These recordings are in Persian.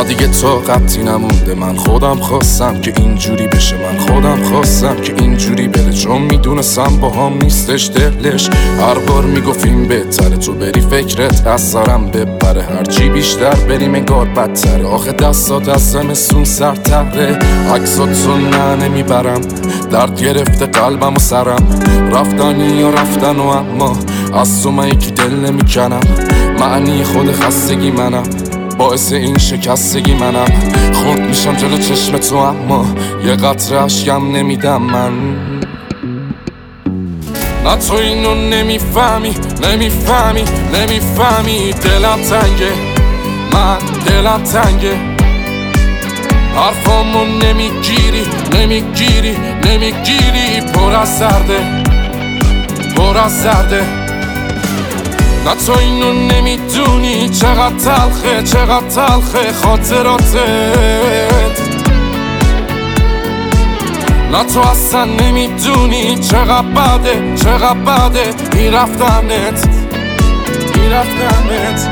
اما دیگه طاقتی نمونده. من خودم خواستم که اینجوری بشه، من خودم خواستم که اینجوری بره، چون میدونستم با هم نیستش دلش. هر بار میگفتیم بهتره تو بری فکرت از سرم ببره، هرچی بیشتر بریم انگار بدتره. آخه دستات از زمستون سرتره، عکساتو نه نمیبرم، درد گرفته قلبم و سرم. رفتنی یا رفتن و اما از تو من یکی دل نمیکنم. معنی خود خستگی منم، باعث این شکستگی منم. خورد میشم جلو چشم تو اما یه قطره اشکم نمیدم من. نه تو اینو نمیفهمی، نمیفهمی، نمیفهمی. دلم تنگه، من دلم تنگه. حرفامو نمیگیری، نمیگیری، نمیگیری. پر از سرده، پر از سرده. نه تو اینو نمیدونی چقدر تلخه، چقدر تلخه خاطراتت. نه تو اصلا نمیدونی چقدر بده، چقدر بده این رفتنت، این رفتنت.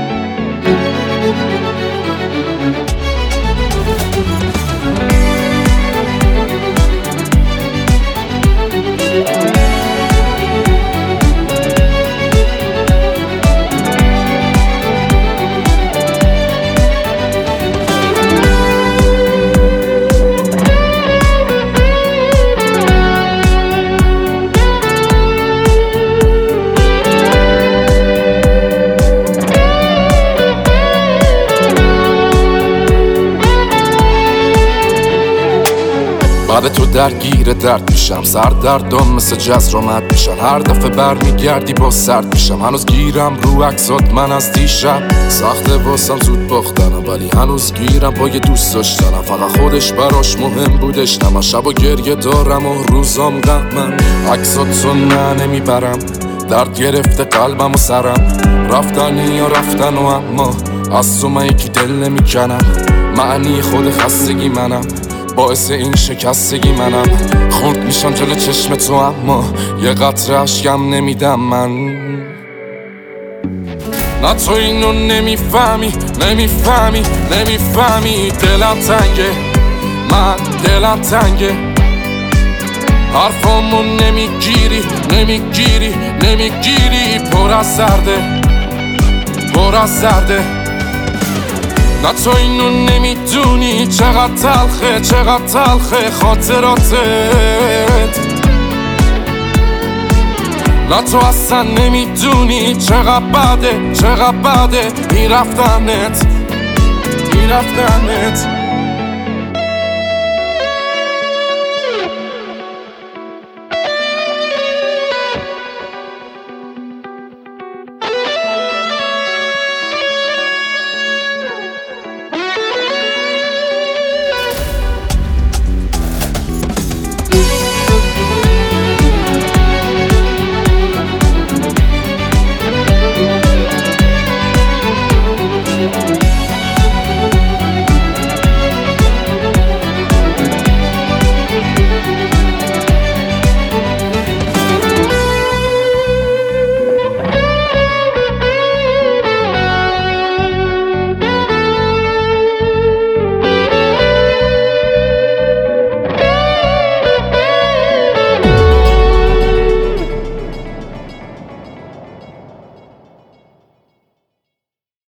بعد تو درگیر درد میشم، سر دردم مثل جزر آمد میشن. هر دفعه برمیگردی با سرد میشم. هنوز گیرم رو عکسات من از دیشب، سخته واسم زود باختنم ولی هنوز گیرم با یه دوست داشتنم. فقط خودش براش مهم بودش، نه من شب و گریه دارم و روزام غمم. عکساتو نه نمیبرم، درد گرفته قلبم و سرم. رفتنی یا رفتن و اما از تو من یکی دل نمیکنم. معنی خود خستگی منم، باعث این شکستگی منم. خورد میشم جلو چشم تو اما یه قطره اشکم نمیدم من. نه تو اینو نمیفهمی، نمیفهمی، نمیفهمی. دلم تنگه، من دلم تنگه. حرفامو نمیگیری، نمیگیری، نمیگیری. پر از سرده، پر از سرده. نه تو اینو نمیدونی چقدر تلخه، چقدر تلخه خاطراتت. نه تو اصلا نمیدونی چقدر بده، چقدر بده این رفتنت، این رفتنت.